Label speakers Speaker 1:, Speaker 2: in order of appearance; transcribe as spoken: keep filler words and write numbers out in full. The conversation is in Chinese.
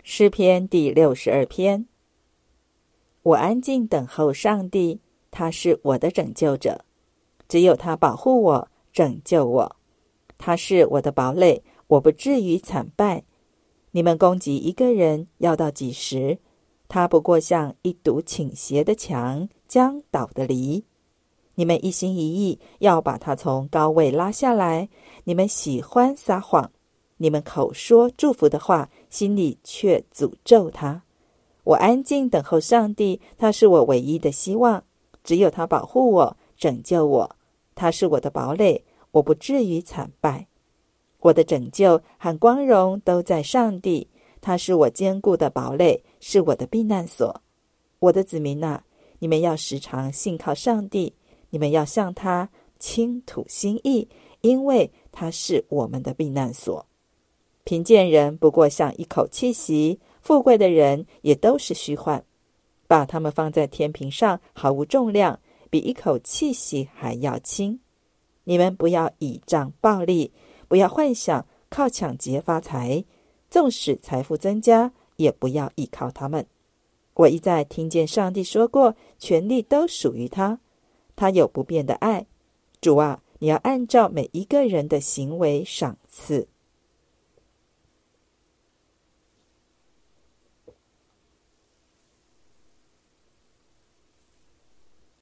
Speaker 1: 诗篇第六十二篇。我安静等候上帝，他是我的拯救者，只有他保护我，拯救我。他是我的堡垒，我不至于惨败。你们攻击一个人，要到几时？他不过像一堵倾斜的墙，将倒的犁。你们一心一意要把他从高位拉下来，你们喜欢撒谎，你们口说祝福的话，心里却诅咒他。我安静等候上帝，他是我唯一的希望，只有他保护我，拯救我。他是我的堡垒，我不至于惨败。我的拯救和光荣都在上帝，他是我坚固的堡垒，是我的避难所。我的子民啊，你们要时常信靠上帝，你们要向他倾吐心意，因为他是我们的避难所。贫贱人不过像一口气息，富贵的人也都是虚幻。把他们放在天平上，毫无重量，比一口气息还要轻。你们不要倚仗暴力，不要幻想靠抢劫发财，纵使财富增加，也不要依靠他们。我一再听见上帝说过，权力都属于他，他有不变的爱。主啊，你要按照每一个人的行为赏赐。